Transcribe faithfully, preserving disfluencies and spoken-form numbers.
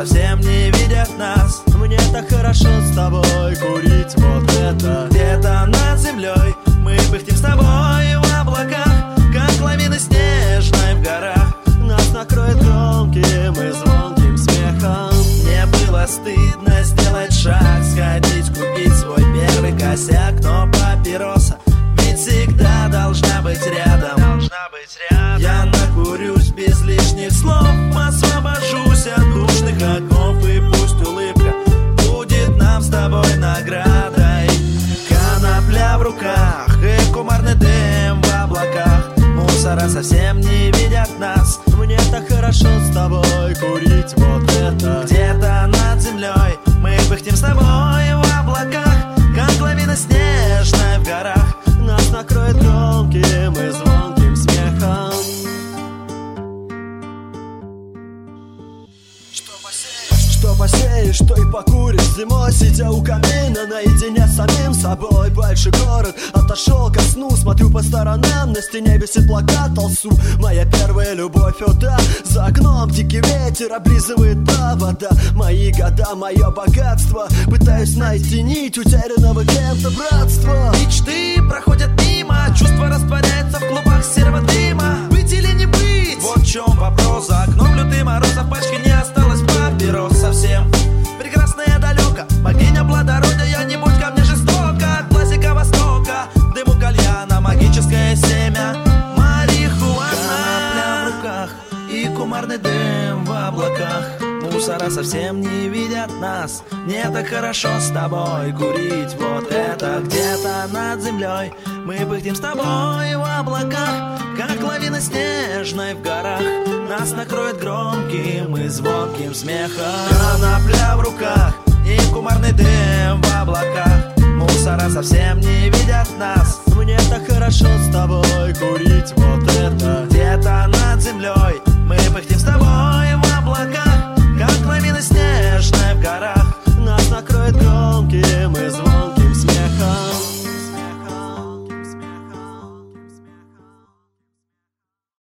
совсем не видят нас. Мне так хорошо с тобой курить вот это. Где-то над землей мы пыхтим с тобой в облаках, как лавины снежной в горах. Нас накроет громким и звонким смехом. Мне было стыдно сделать шаг, сходить, купить свой первый косяк. Но папироса ведь всегда должна быть рядом. Должна быть рядом. Я накурюсь без лишних слов, освобожусь от душных оков. И пусть улыбка будет нам с тобой наградой. Конопля в руках и кумарный дым в облаках. Мусора совсем не видят нас. Мне так хорошо с тобой курить вот это. Где-то над землей мы пыхтим с тобой в облаках, как лавина снежная в горах. Нас накроет громким и звонким смехом. Что посеешь, то и покуришь. Зимой, сидя у камина, наедине с самим собой. Большой город отошел ко сну. Смотрю по сторонам, на стене висит плакат Алсу. Моя первая любовь, о да. За окном дикий ветер облизывает провода. Мои года, мое богатство. Пытаюсь найти нить утерянного кем-то братства. Мечты проходят мимо, чувства растворяются в клубах серого дыма. Быть или не быть? Вот в чем вопрос. За окном лютый мороз, а в пачке не осталось папирос совсем. Прекрасная далеко, богиня плодородия, не будь ко мне жестоко. Классика Востока, дыму кальяна, магическое семя марихуана. Конопля в руках и кумарный дым в облаках. Мусора совсем не видят нас. Мне так хорошо с тобой курить вот это. Где-то над землей мы пыхтим с тобой в облаках, как лавина снежной в горах. Нас накроет громким и звонким смехом. Конопля в руках и кумарный дым в облаках. Мусора совсем не видят нас. Мне так хорошо с тобой курить вот это. Где-то над землей мы пыхтим с тобой